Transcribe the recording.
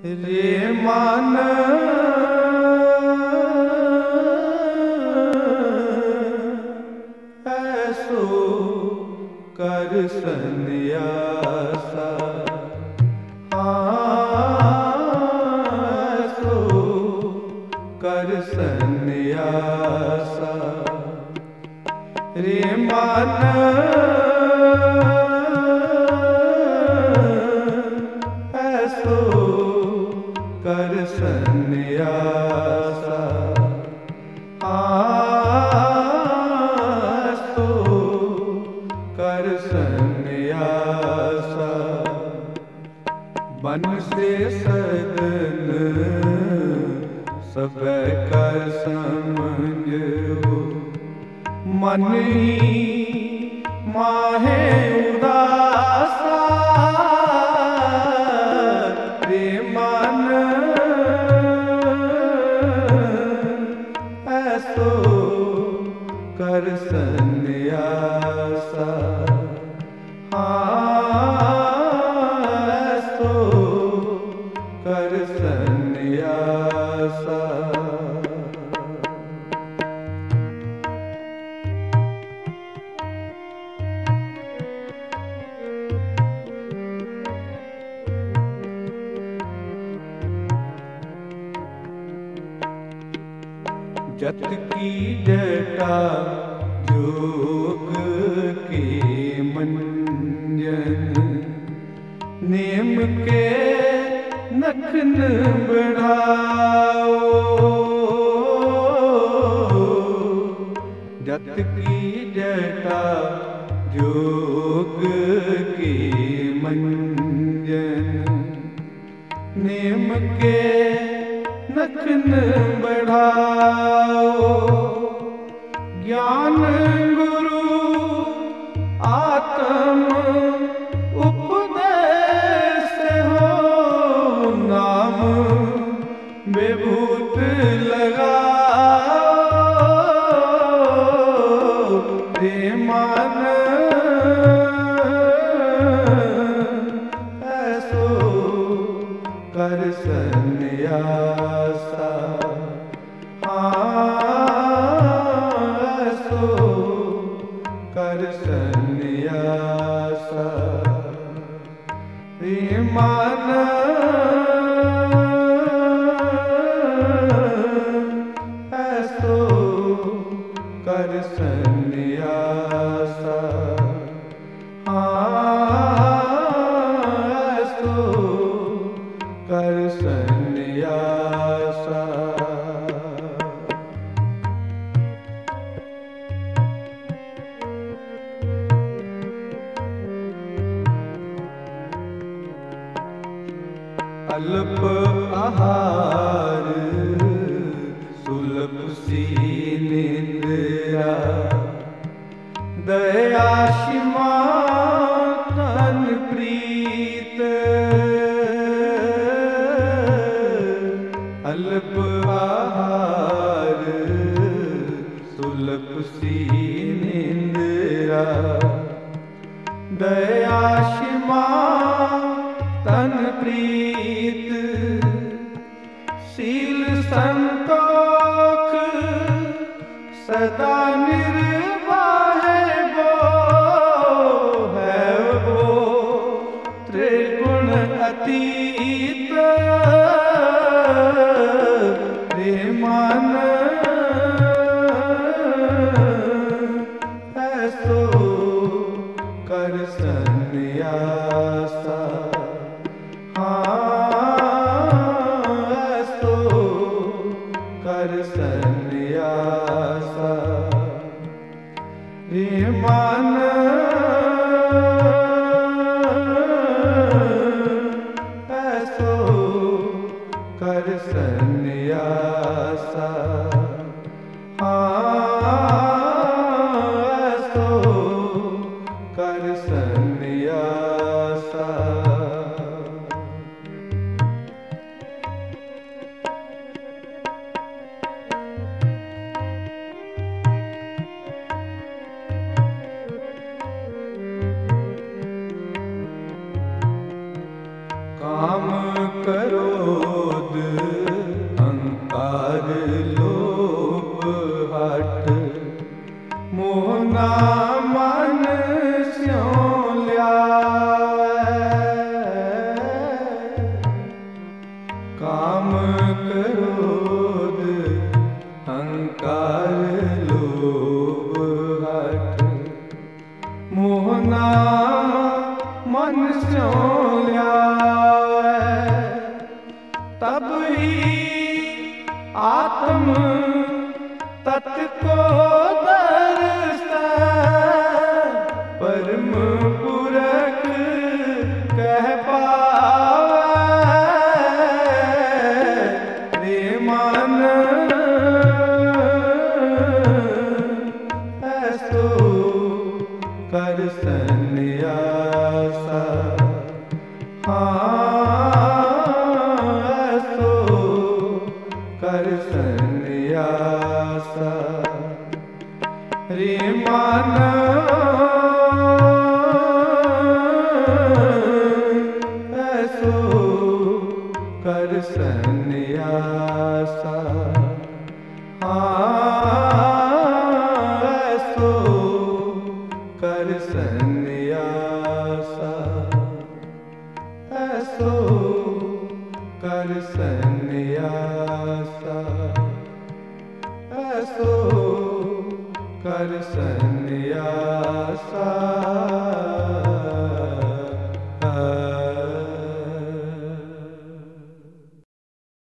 रे मान ऐसो कर सन्यासा, ऐसो कर सन्यासा। रे मान ऐसो कर सन्यासा, ऐसो कर सन्यासा। बन से सदन सब कर समझो, मन ही माहे उदासा। रे मन ऐसो कर सन्यासा, ऐसो कर सन्यासा। जत की जटा जोग के मंजन, नेम के नखन बढ़ाओ। जत की जटा जोग के मंजन, नेम के नखन बढ़ाओ। ज्ञान गुरु आत्म उपदेश हो, नाम विभूत लगाओ। रे मन ऐसो कर सन्यासा, ऐसो कर सन्यासा। रे मन ऐसो कर सन्यासा, ऐसो कर सन्यासा। अल्प आहार सुलभ सी निद्रा, दया क्षमा तन प्रीत। अल्प आहार सुलभ सी निद्रा, दया क्षमा तन प्रीत। शील संतोख सदा निर्वाह वो है, वो त्रिगुण अतीत। रे मन ऐसो कर सन्यासा, ऐसो कर सन्यासा। रे मन ऐसो कर सन्यासा, ऐसो कर सन्यासा। काम करो ऐसो कर सन्यासा।